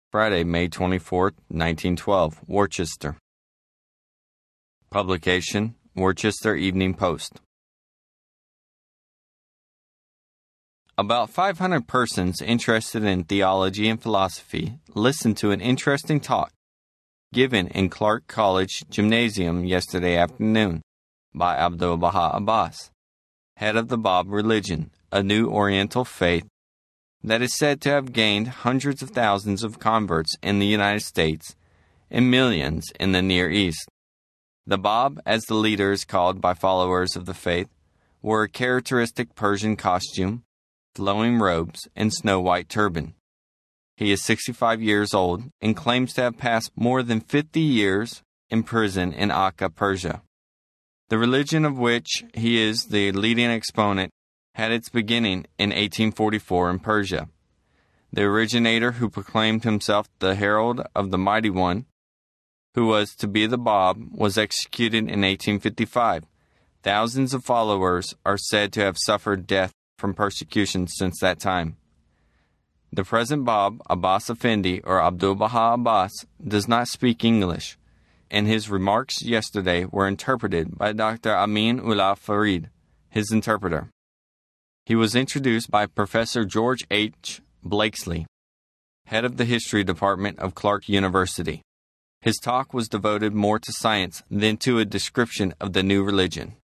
Friday, May 24, 1912, Worcester. Publication, Worcester Evening Post. About 500 persons interested in theology and philosophy listened to an interesting talk given in Clark College Gymnasium yesterday afternoon by Abdu'l-Baha Abbas, head of the Bab religion, a new Oriental faith that is said to have gained hundreds of thousands of converts in the United States and millions in the Near East. The Bab, as the leader is called by followers of the faith, wore a characteristic Persian costume, flowing robes, and snow-white turban. He is 65 years old and claims to have passed more than 50 years in prison in Akka, Persia. The religion of which he is the leading exponent had its beginning in 1844 in Persia. The originator, who proclaimed himself the herald of the Mighty One, who was to be the Bab, was executed in 1855. Thousands of followers are said to have suffered death from persecution since that time. The present Bab, Abbas Effendi, or Abdu'l-Baha Abbas, does not speak English, and his remarks yesterday were interpreted by Dr. Amin Ullah Farid, his interpreter. He was introduced by Professor George H. Blakesley, head of the History Department of Clark University. His talk was devoted more to science than to a description of the new religion.